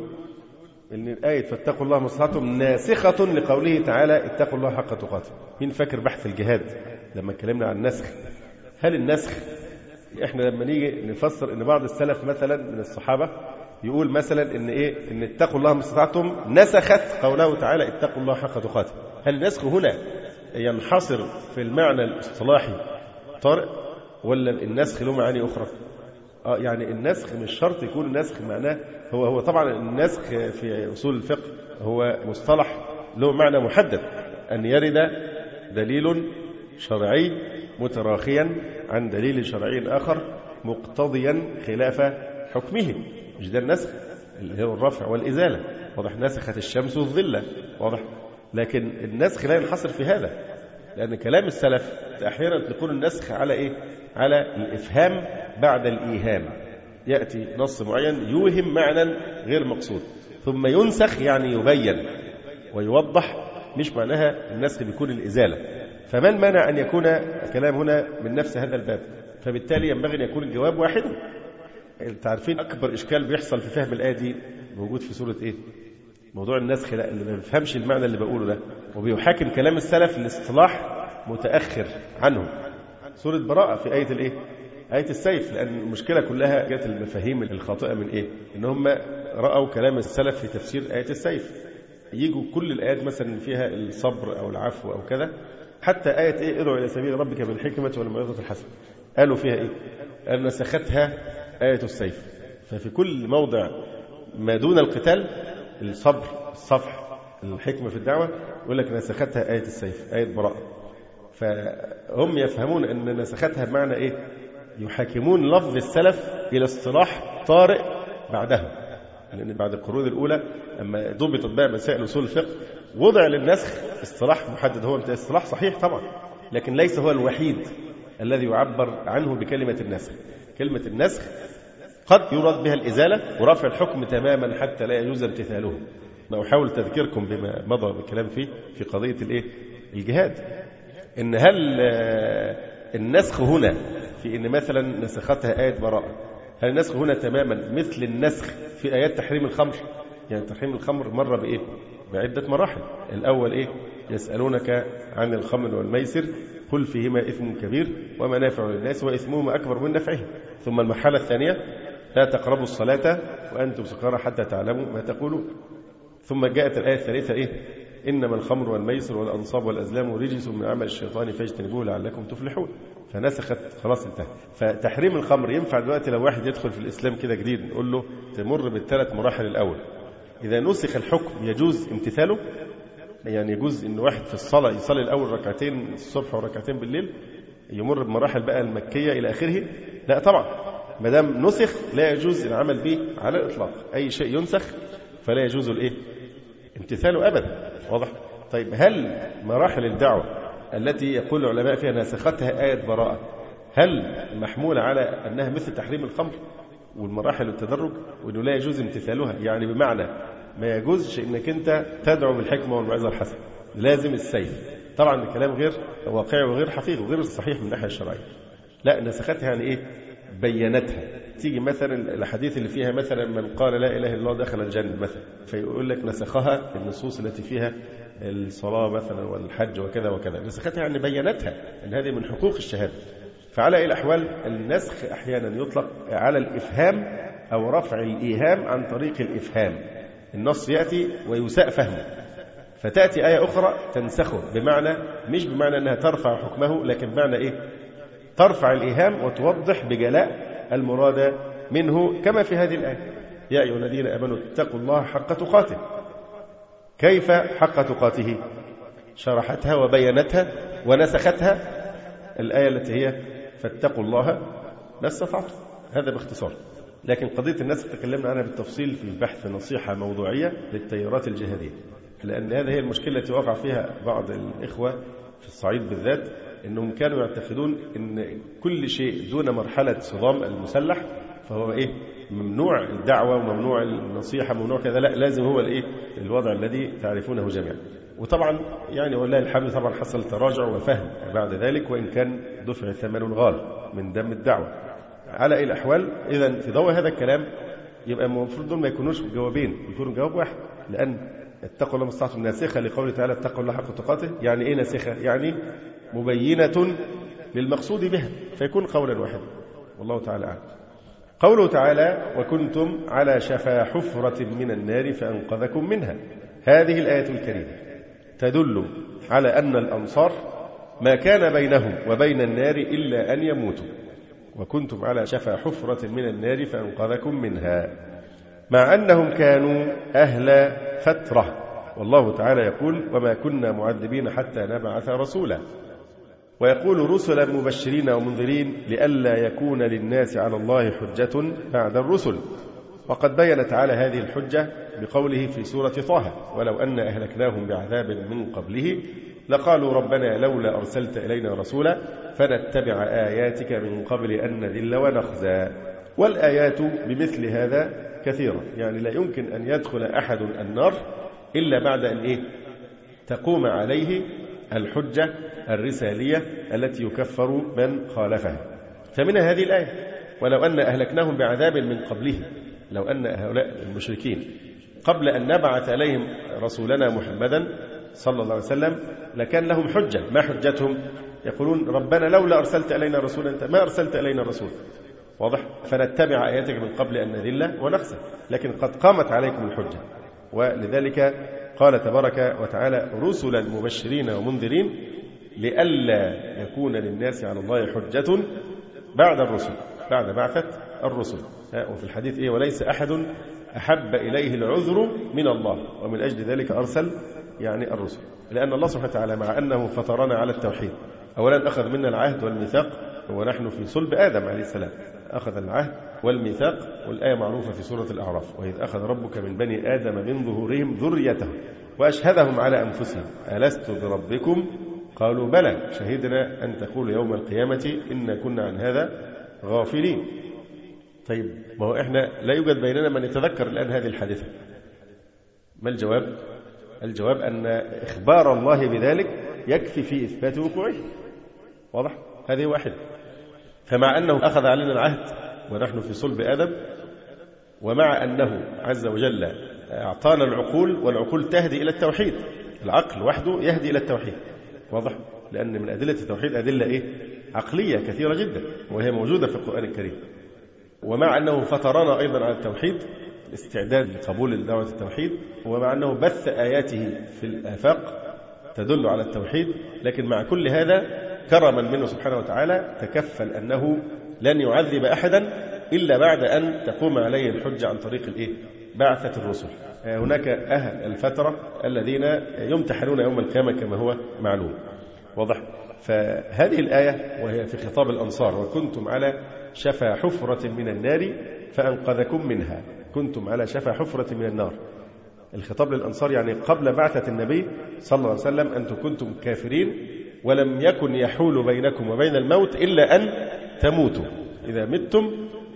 إن الآية فاتقوا الله ما استطعتم ناسخة لقوله تعالى اتقوا الله حق تقاته. مين فاكر بحث الجهاد لما اتكلمنا عن النسخ؟ هل النسخ احنا لما نيجي نفسر ان بعض السلف مثلا من الصحابة يقول مثلا ان اتقوا الله ما استطعتم نسخت قوله تعالى اتقوا الله حق تقاته، هل النسخ هنا ينحصر في المعنى الاصطلاحي طارئ، ولا النسخ له معاني أخرى؟ يعني النسخ مش شرط يكون النسخ معناه هو طبعا النسخ في أصول الفقه هو مصطلح له معنى محدد، أن يرد دليل شرعي متراخيا عن دليل شرعي آخر مقتضيا خلاف حكمه. مش ده النسخ اللي هو الرفع والإزالة، واضح؟ نسخت الشمس الظلة، واضح؟ لكن النسخ لا ينحصر في هذا، لأن كلام السلف أحيانا يطلقون النسخ على على الإفهام بعد الإيهام. يأتي نص معين يوهم معنى غير مقصود ثم ينسخ، يعني يبين ويوضح، مش معناها النسخ بيكون الإزالة. فما المانع أن يكون كلام هنا من نفس هذا الباب؟ فبالتالي ينبغي أن يكون الجواب واحدا. تعرفين أكبر إشكال بيحصل في فهم الآية دي موجود في سورة إيه؟ موضوع النسخ لا، اللي ما بيفهمش المعنى اللي بقوله ده وبيحاكم كلام السلف الاصطلاح متأخر عنهم. سورة براءة في آية الإيه؟ آية السيف، لأن المشكلة كلها جت المفاهيم الخاطئة من إيه؟ إن هم رأوا كلام السلف في تفسير آية السيف، يجوا كل الآيات مثلا فيها الصبر أو العفو أو كذا، حتى آية إيه؟ ادعو إلى سبيل ربك بالحكمة والموعظة الحسنة، قالوا فيها إيه؟ قال نسختها آية السيف. ففي كل موضع ما دون القتال، الصبر، الصفح، الحكمة في الدعوة، يقول لك نسختها آية السيف، آية براءة. فهم يفهمون أن نسختها بمعنى إيه؟ يحاكمون لفظ السلف إلى اصطلاح طارئ بعدهم، لأن بعد القرون الأولى لما ضبطت بقى مسائل أصول الفقه وضع للنسخ اصطلاح محدد. هو اصطلاح صحيح طبعا، لكن ليس هو الوحيد الذي يعبر عنه بكلمة النسخ. كلمة النسخ قد يراد بها الإزالة ورفع الحكم تماما حتى لا يجوز امتثاله. ما أحاول تذكيركم بما مضى بالكلام فيه في قضية الإيه؟ الجهاد. إن هل النسخ هنا في إن مثلا نسختها آية براءة، هل النسخ هنا تماما مثل النسخ في آيات تحريم الخمر؟ يعني تحريم الخمر مر بإيه؟ بعدة مراحل. الأول إيه؟ يسألونك عن الخمر والميسر قل فيهما إثم كبير ومنافع للناس وإثمهما أكبر من نفعهم. ثم المرحلة الثانية لا تقربوا الصلاة وأنتم سكارى حتى تعلموا ما تقولون. ثم جاءت الآية الثالثة إيه؟ إنما الخمر والميسر والأنصاب والأزلام رجس من عمل الشيطان فاجتنبوه لعلكم تفلحون. فنسخت خلاص انتهى. فتحريم الخمر ينفع دلوقتي لو واحد يدخل في الإسلام كده جديد نقول له تمر بالثلاث مراحل الأول، إذا نسخ الحكم يجوز امتثاله؟ يعني يجوز إن واحد في الصلاة يصلي الأول ركعتين الصبح وركعتين بالليل يمر بمراحل بقى المكية إلى آخره؟ لا طبعا، ما دام نسخ لا يجوز العمل به على الإطلاق. أي شيء ينسخ فلا يجوز الإيه؟ امتثاله أبدا. واضح؟ طيب هل مراحل الدعوة التي يقول العلماء فيها نسختها آية براءة هل محمولة على أنها مثل تحريم الخمر والمراحل والتدرج وأنه لا يجوز امتثالها؟ يعني بمعنى ما يجوزش أنك أنت تدعو بالحكمة والموعظة الحسنة، لازم السيف. طبعا الكلام غير واقعي وغير حقيقي وغير صحيح من الناحية الشرعية. لا، نسختها يعني إيه؟ بينتها. تيجي مثلا الحديث اللي فيها مثلا من قال لا إله إلا الله دخل الجنة مثلا، فيقول لك نسخها النصوص التي فيها الصلاة مثلا والحج وكذا وكذا. نسختها يعني بينتها أن هذه من حقوق الشهادة. فعلى أي الأحوال النسخ أحيانا يطلق على الإفهام أو رفع الإيهام عن طريق الإفهام. النص يأتي ويساء فهمه فتأتي آية أخرى تنسخه، بمعنى مش بمعنى أنها ترفع حكمه، لكن بمعنى إيه؟ ترفع الإيهام وتوضح بجلاء المراد منه، كما في هذه الآية يا أيها الذين آمنوا اتقوا الله حق تقاته. كيف حق تقاته؟ شرحتها وبينتها ونسختها الآية التي هي فاتقوا الله ما استطعتم. هذا باختصار. لكن قضية النسخ تكلمنا عنها بالتفصيل في البحث نصيحة موضوعية للتيارات الجهادية، لأن هذه هي المشكلة التي وقع فيها بعض الإخوة في الصعيد بالذات، أنهم كانوا يعتقدون أن كل شيء دون مرحلة صدام المسلح فهو إيه؟ ممنوع الدعوة وممنوع النصيحة وممنوع كذا. لا، لازم هو الإيه؟ الوضع الذي تعرفونه جميعا. وطبعا يعني والله الحمد طبعا حصل تراجع وفهم بعد ذلك، وإن كان دفع ثمن غال من دم الدعوة. على أي الأحوال إذن في ضوء هذا الكلام يبقى المفروض دول ما يكونوش جوابين، يكونوا جواب واحد، لأن اتقوا الله ما استطعتم ناسخة لقوله تعالى اتقوا الله حق تقاته. يعني إيه ناسخة؟ يعني مبينة للمقصود بها، فيكون قولا واحدا. والله تعالى أعلم. قوله تعالى وكنتم على شفا حفرة من النار فأنقذكم منها. هذه الآية الكريمة تدل على أن الأنصار ما كان بينهم وبين النار إلا أن يموتوا. وكنتم على شفا حفرة من النار فأنقذكم منها، مع أنهم كانوا أهل فترة. والله تعالى يقول وما كنا معذبين حتى نبعث رسولا، ويقول رسلا مبشرين ومنذرين لئلا يكون للناس على الله حجة بعد الرسل. وقد بين تعالى هذه الحجة بقوله في سورة طه ولو أن أهلكناهم بعذاب من قبله لقالوا ربنا لولا أرسلت إلينا رسولا فنتبع آياتك من قبل أن نذل ونخزى. والآيات بمثل هذا كثيرة، يعني لا يمكن أن يدخل أحد النار إلا بعد أن تقوم عليه الحجة الرسالية التي يكفر من خالفها. فمن هذه الآية ولو أن أهلكناهم بعذاب من قبله، لو أن هؤلاء المشركين قبل أن نبعث إليهم رسولنا محمدا صلى الله عليه وسلم لكان لهم حجة. ما حجتهم؟ يقولون ربنا لولا أرسلت إلينا رسولا، أنت ما أرسلت إلينا رسول. واضح؟ فنتبع آياتك من قبل أن نذل ونخسر، لكن قد قامت عليكم الحجة. ولذلك قال تبارك وتعالى رسلا مبشرين ومنذرين لئلا يكون للناس على الله حجة بعد الرسل، بعد بعثة الرسل. وفي الحديث وليس أحد أحب إليه العذر من الله، ومن أجل ذلك أرسل يعني الرسل. لأن الله سبحانه وتعالى مع أنه فطرنا على التوحيد، أولا أخذ منا العهد والميثاق ونحن في صلب آدم عليه السلام، أخذ العهد والميثاق، والآية معروفة في سورة الأعراف: وإذ أخذ ربك من بني آدم من ظهورهم ذريتهم وأشهدهم على أنفسهم ألست بربكم قالوا بلى شهدنا أن تقول يوم القيامة إنا كنا عن هذا غافلين. طيب ما هو إحنا لا يوجد بيننا من يتذكر الآن هذه الحادثة. ما الجواب؟ الجواب أن إخبار الله بذلك يكفي في إثبات وقوعه. واضح؟ هذه واحدة. فمع أنه أخذ علينا العهد ونحن في صلب آدم، ومع أنه عز وجل أعطانا العقول، والعقول تهدي إلى التوحيد، العقل وحده يهدي إلى التوحيد. واضح؟ لأن من أدلة التوحيد أدلة عقلية كثيرة جدا، وهي موجودة في القرآن الكريم. ومع أنه فطرنا أيضا على التوحيد، الاستعداد لقبول دعوة التوحيد، ومع أنه بث آياته في الآفاق تدل على التوحيد، لكن مع كل هذا كرما منه سبحانه وتعالى تكفل أنه لن يعذب أحدا إلا بعد أن تقوم عليه الحجة عن طريق بعثة الرسل. هناك أهل الفترة الذين يمتحنون يوم القيامة كما هو معلوم. واضح؟ فهذه الآية وهي في خطاب الأنصار: وكنتم على شفا حفرة من النار فأنقذكم منها. كنتم على شفا حفرة من النار، الخطاب للأنصار يعني قبل بعثة النبي صلى الله عليه وسلم أنتم كنتم كافرين، ولم يكن يحول بينكم وبين الموت إلا أن تموتوا، إذا متم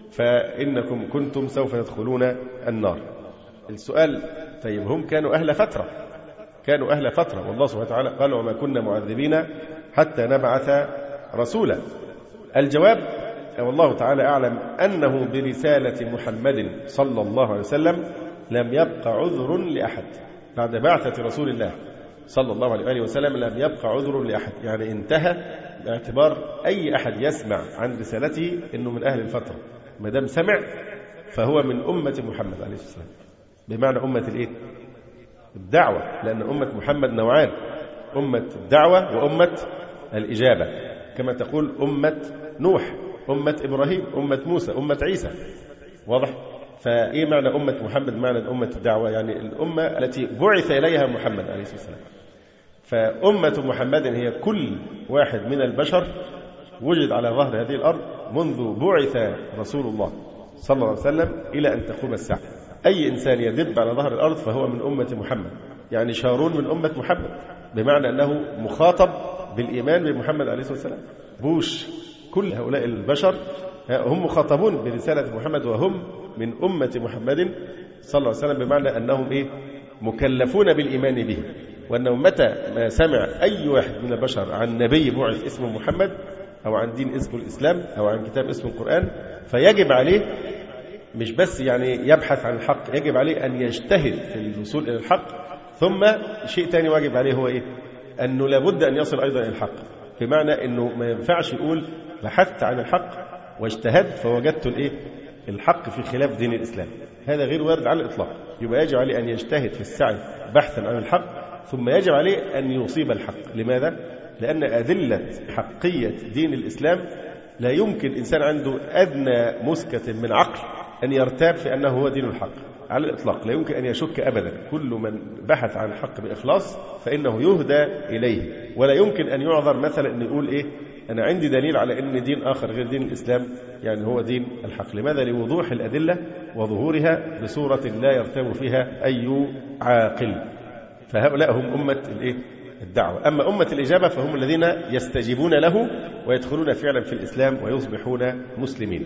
فإنكم كنتم سوف تدخلون النار. السؤال: طيب هم كانوا أهل فترة، كانوا أهل فترة، والله سبحانه وتعالى قال وما كنا معذبين حتى نبعث رسولا. الجواب: والله تعالى أعلم أنه برسالة محمد صلى الله عليه وسلم لم يبقى عذر لأحد بعد بعثة رسول الله صلى الله عليه وسلم، لم يبقى عذر لأحد، يعني انتهى باعتبار أي أحد يسمع عن رسالته أنه من أهل الفترة، ما دام سمع فهو من أمة محمد عليه السلام، بمعنى أمة الدعوة، لأن أمة محمد نوعان: أمة الدعوة وأمة الإجابة، كما تقول أمة نوح، أمة إبراهيم، أمة موسى، أمة عيسى. واضح؟ فإيه معنى أمة محمد؟ معنى أمة الدعوة يعني الأمة التي بعث إليها محمد عليه الصلاة والسلام. فأمة محمد هي كل واحد من البشر وجد على ظهر هذه الأرض منذ بعث رسول الله صلى الله عليه وسلم إلى أن تقوم الساعة. أي إنسان يدب على ظهر الأرض فهو من أمة محمد، يعني شارون من أمة محمد، بمعنى أنه مخاطب بالإيمان بمحمد عليه الصلاة والسلام. بوش، كل هؤلاء البشر هم مخاطبون برسالة محمد وهم من أمة محمد صلى الله عليه وسلم، بمعنى أنهم مكلفون بالإيمان به، وأنه متى ما سمع أي واحد من البشر عن نبي بعث اسمه محمد أو عن دين اسمه الإسلام أو عن كتاب اسمه القرآن، فيجب عليه مش بس يبحث عن الحق، يجب عليه أن يجتهد في الوصول إلى الحق. ثم شيء تاني واجب عليه هو أنه لابد أن يصل أيضا إلى الحق، بمعنى أنه ما ينفعش يقول بحثت عن الحق واجتهدت فوجدت الحق في خلاف دين الإسلام، هذا غير وارد على الإطلاق. يبقى يجب عليه أن يجتهد في السعي بحثا عن الحق، ثم يجب عليه أن يصيب الحق. لماذا؟ لأن أدلة حقية دين الإسلام لا يمكن إنسان عنده أدنى مسكة من عقل أن يرتاب في أنه هو دين الحق على الإطلاق، لا يمكن أن يشك أبدا. كل من بحث عن الحق بإخلاص فإنه يهدى إليه، ولا يمكن أن يعذر مثلا أن يقول أنا عندي دليل على أن دين آخر غير دين الإسلام يعني هو دين الحق. لماذا؟ لوضوح الأدلة وظهورها بصورة لا يرتاب فيها أي عاقل. فهؤلاء هم أمة الدعوة. أما أمة الإجابة فهم الذين يستجيبون له ويدخلون فعلا في الإسلام ويصبحون مسلمين.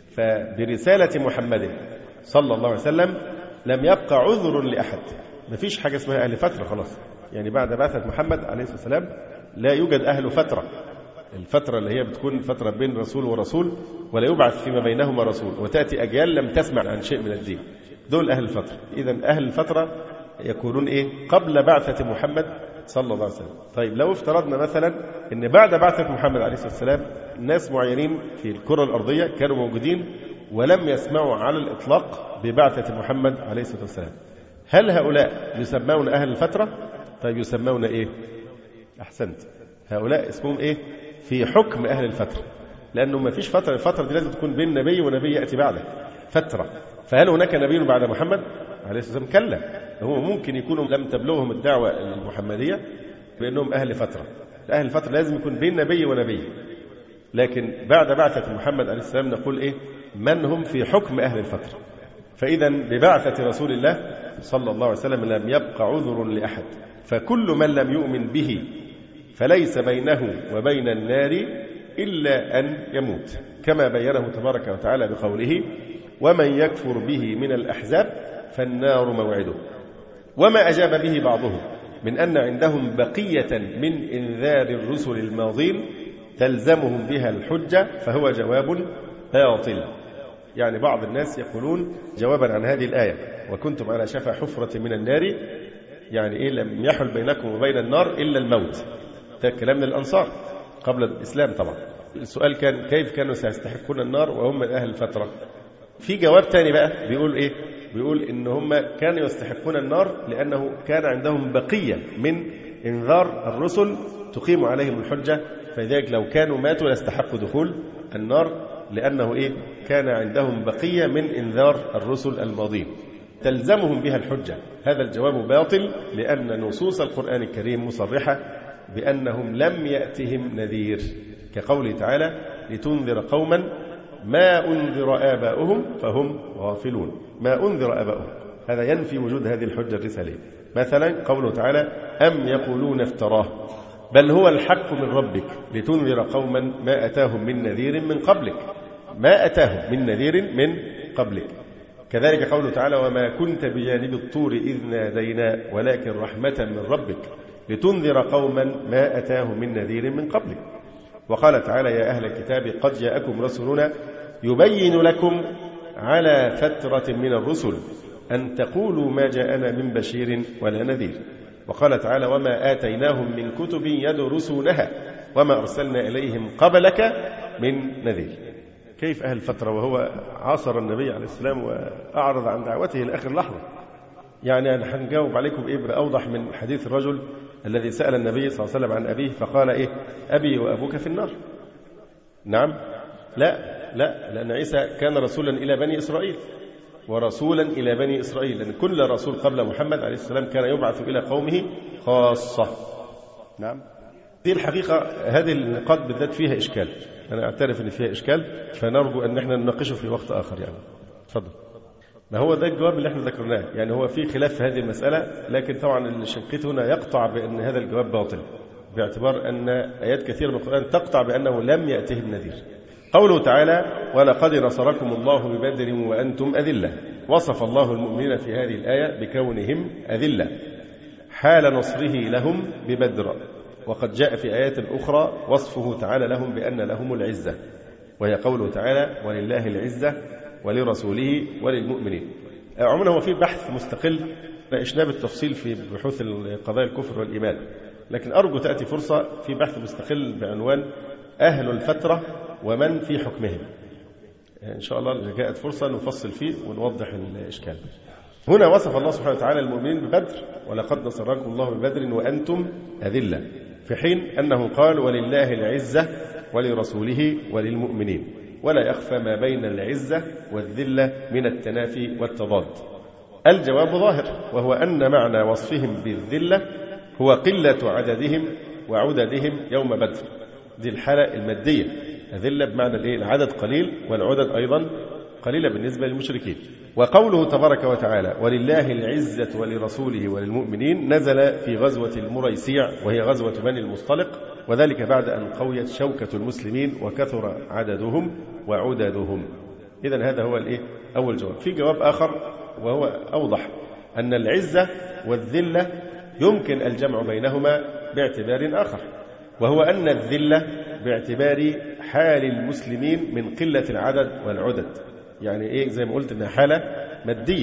فبرسالة محمد صلى الله عليه وسلم لم يبقى عذر لأحد، ما فيش حاجة اسمها أهل فترة خلاص، يعني بعد بعثة محمد عليه الصلاة والسلام لا يوجد أهل فترة. الفترة اللي هي بتكون فترة بين رسول ورسول، ولا يبعث فيما بينهما رسول، وتأتي أجيال لم تسمع عن شيء من الدين، دول أهل الفترة. إذن أهل الفترة يكونون إيه؟ قبل بعثة محمد صلى الله عليه وسلم. طيب لو افترضنا مثلا أن بعد بعثة محمد عليه الصلاة والسلام ناس معينين في الكرة الأرضية كانوا موجودين ولم يسمعوا على الإطلاق ببعثة محمد عليه الصلاة والسلام، هل هؤلاء يسمون أهل الفترة؟ طيب يسمون إيه؟ أحسنت، هؤلاء اسمهم إيه؟ في حكم أهل الفترة، لأنه ما فيش فترة، الفترة دي لازم تكون بين نبي ونبي يأتي بعده فترة. فهل هناك نبي بعد محمد عليه الصلاة والسلام؟ كلا، هم ممكن يكونوا لم تبلغهم الدعوة المحمدية بأنهم أهل فترة. أهل الفترة لازم يكون بين نبي ونبي، لكن بعد بعثة محمد عليه السلام نقول إيه؟ من هم في حكم أهل الفترة. فإذا ببعثة رسول الله صلى الله عليه وسلم لم يبقى عذر لأحد، فكل من لم يؤمن به فليس بينه وبين النار إلا أن يموت، كما بينه تبارك وتعالى بقوله: ومن يكفر به من الأحزاب فالنار موعده. وما أجاب به بعضهم من أن عندهم بقية من إنذار الرسل الماضين تلزمهم بها الحجة فهو جواب باطل. يعني بعض الناس يقولون جوابا عن هذه الآية: وكنتم على شفا حفرة من النار، يعني إيه؟ لم يحل بينكم وبين النار إلا الموت. ده كلام من الأنصار قبل الإسلام طبعا. السؤال كان كيف كانوا سيستحقون النار وهم من أهل الفترة؟ في جواب تاني بقى بيقول إيه؟ بيقول إن هم كانوا يستحقون النار لأنه كان عندهم بقية من إنذار الرسل تقيم عليهم الحجة، فلذلك لو كانوا ماتوا لاستحقوا دخول النار، لأنه إيه؟ كان عندهم بقية من إنذار الرسل الماضين تلزمهم بها الحجة. هذا الجواب باطل، لأن نصوص القرآن الكريم مصرحة بأنهم لم يأتهم نذير، كقوله تعالى: لتنذر قوما ما أنذر آباؤهم فهم غافلون. ما أنذر آباؤهم هذا ينفي وجود هذه الحجة الرسالية. مثلا قوله تعالى: أم يقولون افتراه بل هو الحق من ربك لتنذر قوما ما أتاهم من نذير من قبلك. ما أتاهم من نذير من قبلك. كذلك قوله تعالى: وما كنت بجانب الطور إذ نادينا ولكن رحمة من ربك لتنذر قوما ما أتاهم من نذير من قبلك. وقال تعالى: يا أهل الكتاب قد جاءكم رسولنا يبين لكم على فترة من الرسل أن تقولوا ما جاءنا من بشير ولا نذير. وقال تعالى: وما آتيناهم من كتب يدرسونها وما أرسلنا إليهم قبلك من نذير. كيف أهل الفترة وهو عاصر النبي عليه السلام وأعرض عن دعوته لآخر لحظة؟ يعني أنا هنجاوب عليكم إيه بأوضح من حديث الرجل الذي سأل النبي صلى الله عليه وسلم عن أبيه فقال: إيه؟ أبي وأبوك في النار. نعم؟ لا، لأن عيسى كان رسولا إلى بني إسرائيل ورسولا إلى بني إسرائيل، لأن كل رسول قبل محمد عليه السلام كان يبعث إلى قومه خاصة. نعم، دي الحقيقة هذه النقاط بالذات فيها إشكال، أنا أعترف أن فيها إشكال، فنرجو أن احنا نناقشه في وقت آخر. يعني تفضل. ما هو ده الجواب اللي احنا ذكرناه، يعني هو في خلاف في هذه المسألة، لكن طبعا الشنقيطي هنا يقطع بأن هذا الجواب باطل، باعتبار أن آيات كثيرة من القرآن تقطع بأنه لم يأتهم نذير. قوله تعالى: ولقد نصركم الله ببدر وأنتم أذلة. وصف الله المؤمنين في هذه الآية بكونهم أذلة حال نصره لهم ببدر، وقد جاء في آيات أخرى وصفه تعالى لهم بأن لهم العزة، وهي قوله تعالى: ولله العزة ولرسوله وللمؤمنين. عموما هو في بحث مستقل ناقشناه بالتفصيل في بحوث قضايا الكفر والإيمان، لكن أرجو تأتي فرصة في بحث مستقل بعنوان أهل الفترة ومن في حكمهم. إن شاء الله جاءت فرصة نفصل فيه ونوضح الإشكال. هنا وصف الله سبحانه وتعالى المؤمنين ببدر: ولقد نصركم الله ببدر وأنتم أذلة، في حين أنه قال: ولله العزة ولرسوله وللمؤمنين. ولا يخفى ما بين العزة والذلة من التنافي والتضاد. الجواب ظاهر، وهو أن معنى وصفهم بالذلة هو قلة عددهم وعددهم يوم بدر. دي الحالة المادية، أذلة بمعنى العدد قليل والعدد أيضا قليلة بالنسبة للمشركين. وقوله تبارك وتعالى: ولله العزة ولرسوله وللمؤمنين نزل في غزوة المريسيع، وهي غزوة بني المصطلق، وذلك بعد أن قويت شوكة المسلمين وكثر عددهم وعددهم. إذن هذا هو أول جواب. في جواب آخر وهو أوضح، أن العزة والذلة يمكن الجمع بينهما باعتبار آخر، وهو أن الذلة باعتبار حال المسلمين من قلة العدد والعدد، يعني زي ما قلت إنها حالة مادية،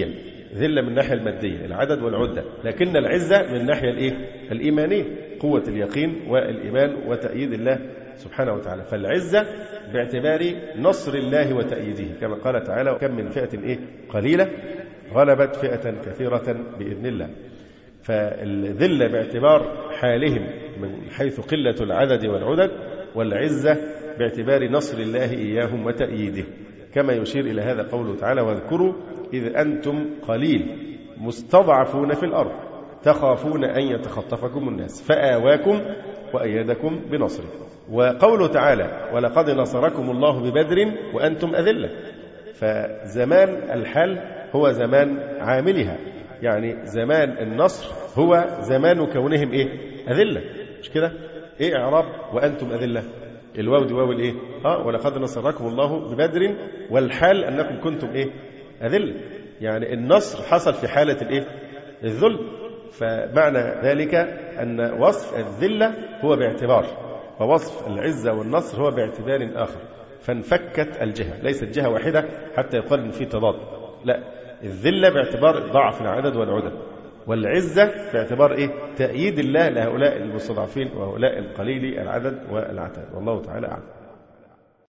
ذلة من الناحية المادية العدد والعدة، لكن العزة من الناحية الإيمانية، قوة اليقين والإيمان وتأييد الله سبحانه وتعالى. فالعزة باعتبار نصر الله وتأييده، كما قال تعالى وكم من فئة قليلة غلبت فئة كثيرة بإذن الله. فالذلة باعتبار حالهم من حيث قلة العدد والعدد، والعزة باعتبار نصر الله إياهم وتأييده، كما يشير إلى هذا قوله تعالى واذكروا إذ أنتم قليل مستضعفون في الأرض تخافون أن يتخطفكم الناس فآواكم وأيدكم بنصره. وقوله تعالى ولقد نصركم الله ببدر وأنتم أذلة، فزمان الحال هو زمان عاملها، يعني زمان النصر هو زمان كونهم أذلة، مش كده؟ إعراب وأنتم أذلة، الواو دي واو ولقد نصركم الله ببدر، والحال أنكم كنتم أذلة، يعني النصر حصل في حالة الذل. فمعنى ذلك أن وصف الذلة هو باعتبار، ووصف العزة والنصر هو باعتبار آخر، فانفكت الجهة، ليست جهة واحدة حتى يقال إن في تضاد، لا، الذلة باعتبار ضعف العدد والعدد، والعزة باعتبار تأييد الله لهؤلاء المستضعفين وهؤلاء القليل العدد والعتاد. والله تعالى أعلم.